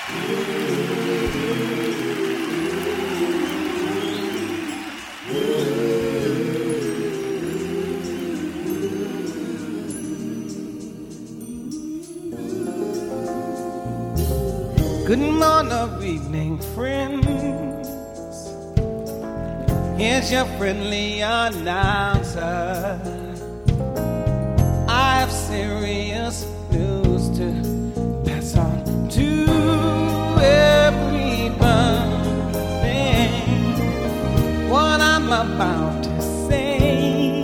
Good morning, evening, friends. Here's your friendly announcer. I have serious news to pass on to everybody. What I'm about to say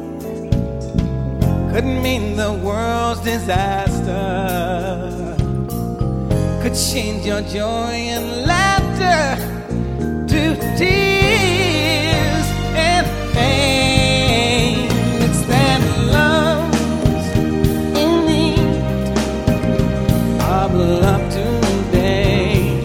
could mean the world's disaster. Could change your joy and laughter to tears and pain. It's that love's in need of love today.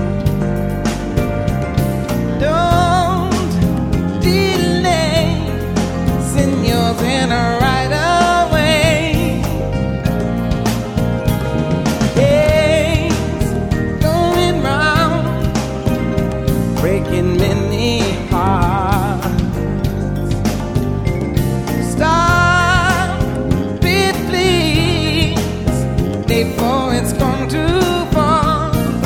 Don't delay, send yours in right away. Breaking many hearts. Stop it, please, before it's gone too far.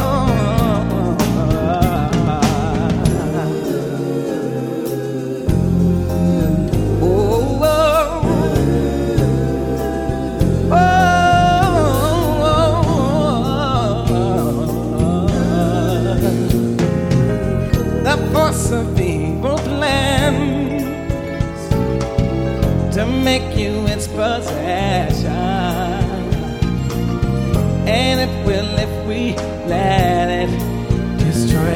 The force of evil plans to make you its possession, and it will if we let it destroy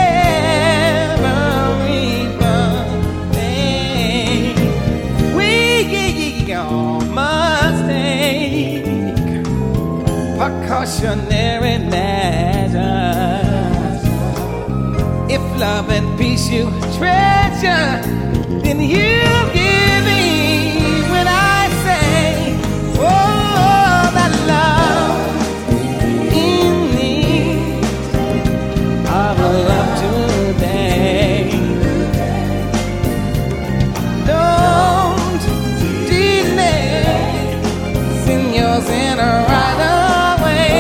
everything. We all must take precautionary measures. If love and peace you treasure, then you give in when I say, oh, that love in need of love today. Don't delay, send yours in right away.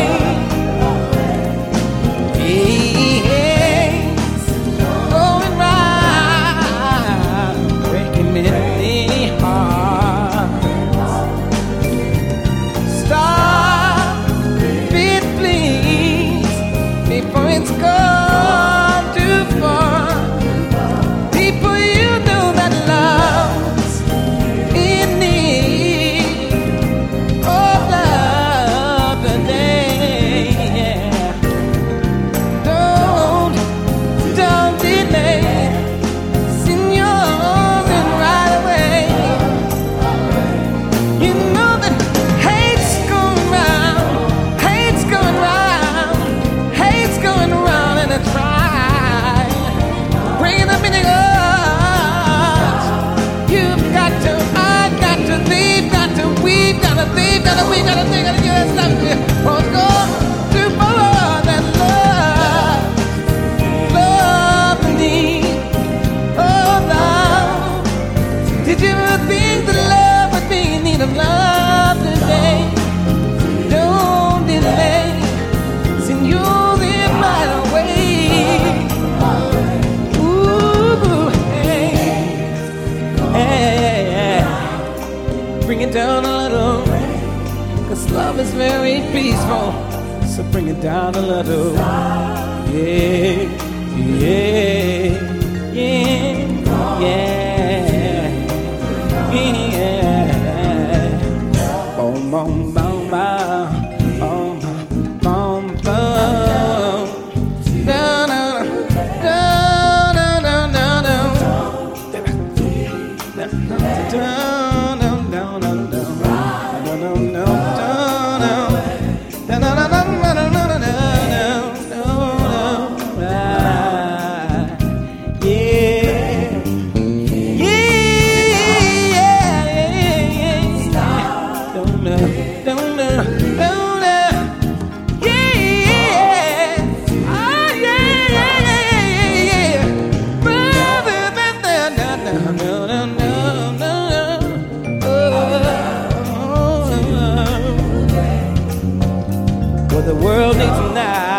It's gone too far. People, you know that love's in need of love today. Yeah. Don't delay, send yours in right away. You know that hate's going round, hate's going round. Going around and it's right, bringing the meaning up. You've got to, I've got to, they've got to, we've got to, they've got to, we've got to, they've got to get us up here. Oh, it's gone too far. That love need, oh love. Did you ever think that love would be in need of love today? Don't delay, send yours in right away. Ooh, hey, hey, bring it down a little, 'cause love is very peaceful, so bring it down a little. Yeah, yeah, yeah, yeah, yeah. Boom, boom, boom, boom. Yeah. now.